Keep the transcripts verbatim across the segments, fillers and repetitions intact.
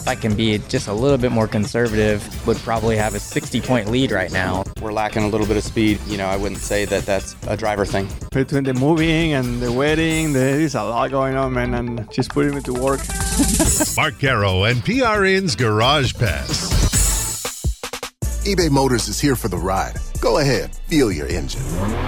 If I can be just a little bit more conservative, would probably have a sixty-point lead right now. We're lacking a little bit of speed. You know, I wouldn't say that that's a driver thing. Between the moving and the wedding, there is a lot going on, man, and she's putting me to work. Mark Garrow and P R N's Garage Pass. eBay Motors is here for the ride. Go ahead, feel your engine.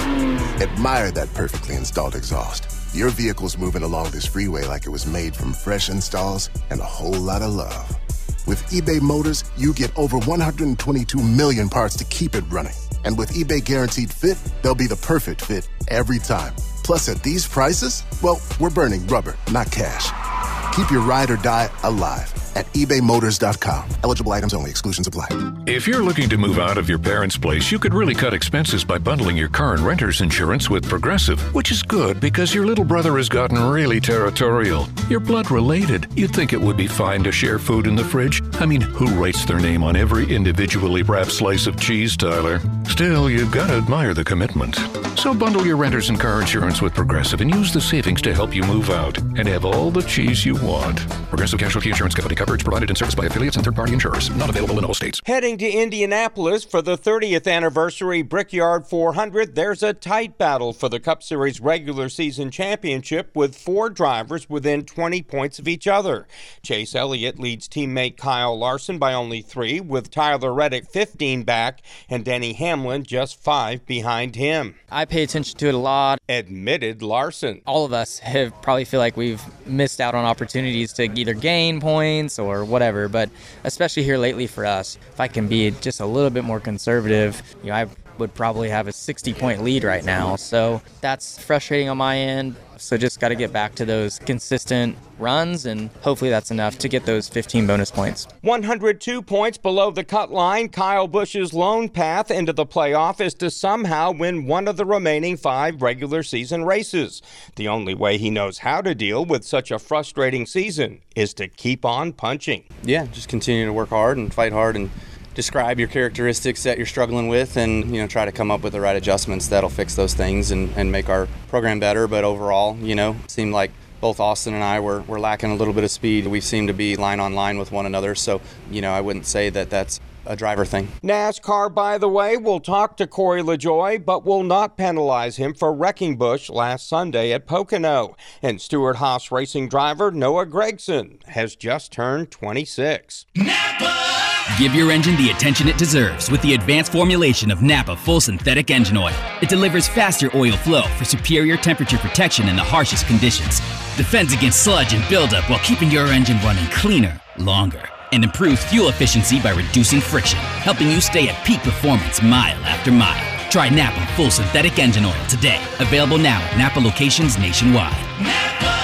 Admire that perfectly installed exhaust. Your vehicle's moving along this freeway like it was made from fresh installs and a whole lot of love. With eBay Motors, you get over one hundred twenty-two million parts to keep it running. And with eBay Guaranteed Fit, they'll be the perfect fit every time. Plus, at these prices, well, we're burning rubber, not cash. Keep your ride or die alive at ebay motors dot com. Eligible items only. Exclusions apply. If you're looking to move out of your parents' place, you could really cut expenses by bundling your car and renter's insurance with Progressive, which is good because your little brother has gotten really territorial. You're blood related. You'd think it would be fine to share food in the fridge. I mean, who writes their name on every individually wrapped slice of cheese, Tyler? Still, you've got to admire the commitment. So bundle your renter's and car insurance with Progressive and use the savings to help you move out and have all the cheese you want. Progressive Casualty Insurance Company. Coverage provided and serviced by affiliates and third-party insurers. Not available in all states. Heading to Indianapolis for the thirtieth anniversary Brickyard four hundred, there's a tight battle for the Cup Series regular season championship with four drivers within twenty points of each other. Chase Elliott leads teammate Kyle Larson by only three, with Tyler Reddick fifteen back and Denny Hamlin just five behind him. I pay attention to it a lot. Admitted Larson. All of us have probably feel like we've missed out on opportunities to either gain points or whatever, but especially here lately for us, if I can be just a little bit more conservative, you know, I would probably have a sixty-point lead right now. So that's frustrating on my end. So just got to get back to those consistent runs, and hopefully that's enough to get those fifteen bonus points. one hundred two points below the cut line, Kyle Busch's lone path into the playoff is to somehow win one of the remaining five regular season races. The only way he knows how to deal with such a frustrating season is to keep on punching. Yeah, just continue to work hard and fight hard and describe your characteristics that you're struggling with, and you know, try to come up with the right adjustments that'll fix those things and, and make our program better. But overall, you know, it seemed like both Austin and I were, were lacking a little bit of speed. We seem to be line on line with one another, so you know, I wouldn't say that that's a driver thing. NASCAR, by the way, will talk to Corey LaJoie, but will not penalize him for wrecking Busch last Sunday at Pocono. And Stewart Haas Racing driver Noah Gragson has just turned twenty-six. Napa! Give your engine the attention it deserves with the advanced formulation of Napa Full Synthetic Engine Oil. It delivers faster oil flow for superior temperature protection in the harshest conditions, defends against sludge and buildup while keeping your engine running cleaner, longer, and improves fuel efficiency by reducing friction, helping you stay at peak performance mile after mile. Try Napa Full Synthetic Engine Oil today. Available now at Napa locations nationwide. Napa!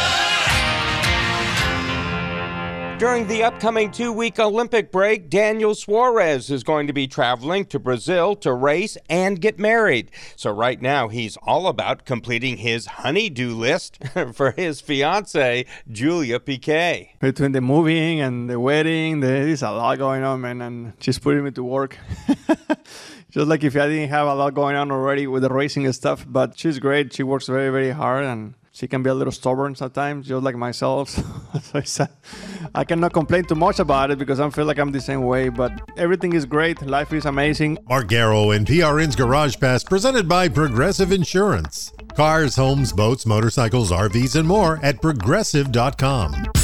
During the upcoming two-week Olympic break, Daniel Suarez is going to be traveling to Brazil to race and get married. So right now, he's all about completing his honey-do list for his fiancée, Julia Piquet. Between the moving and the wedding, there is a lot going on, man, and she's putting me to work. Just like if I didn't have a lot going on already with the racing and stuff, but she's great. She works very, very hard, and she can be a little stubborn sometimes, just like myself. So it's, uh, I cannot complain too much about it because I feel like I'm the same way, but everything is great. Life is amazing. Mark Garrow and P R N's Garage Pass, presented by Progressive Insurance. Cars, homes, boats, motorcycles, R Vs, and more at progressive dot com.